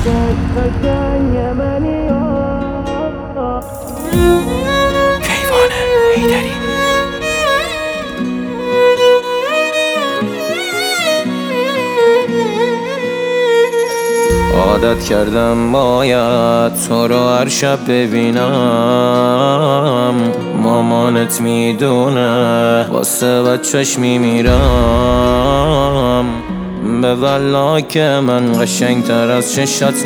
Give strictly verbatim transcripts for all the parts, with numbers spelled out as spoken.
کیوان حیدری. عادت کردم باید تو رو هر شب ببینم، مامانت میدونه واسه بچه‌ش میمیرم. به والله که من قشنگتر از چشات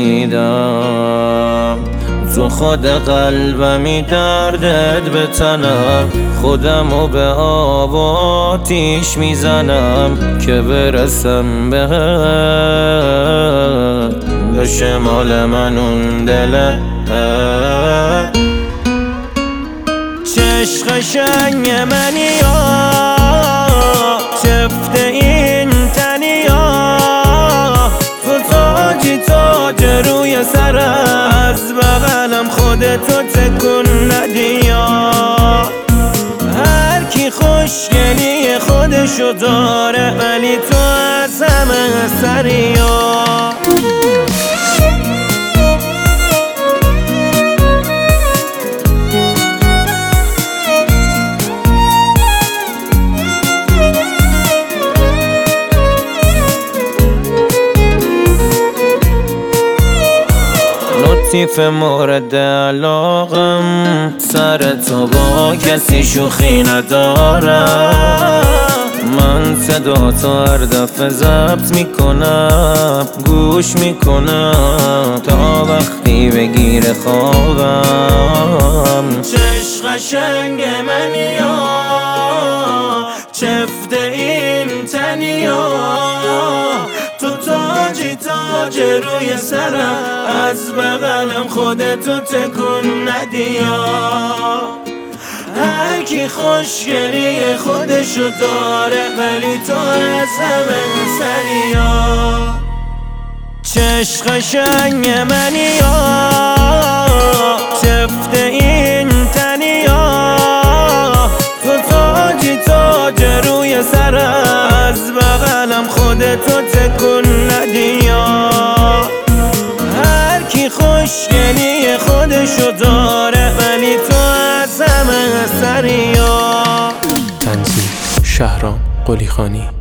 ندیدم. تو خود قلبمی دردت به تنم، خودمو به آب و آتیش میزنم که برسم به به شمال من اون دله. چش قشنگ منی یا چفت این تنی یا تو تاجی تاج روی سرم، از بغلم خودتو تکون ندی یا. هر کی خوشگلی خودشو داره ولی تو از همه سری یا. لطیف مورد علاقم، سر تو با کسی شوخی ندارم. من صدا تو هر دفعه ضبط میکنم، گوش میکنم تا وقتی بگیر خوابم. چش قشنگ منی یا چفت این تنی یا تو تاجی تاج روی سرم، از بغلم خودتو تکون ندی یا. هر کی خوشگلی خودشو داره ولی تو از همه سری یا. چش قشنگ منی یا چفت این تنی یا تو تاجی تاج روی سرم، از بغلم خودتو تکون ندی یا. هر کی خوشگلی خودشو داره ولی تو از همه سری یا. تنظیم شهرام قلیخانی.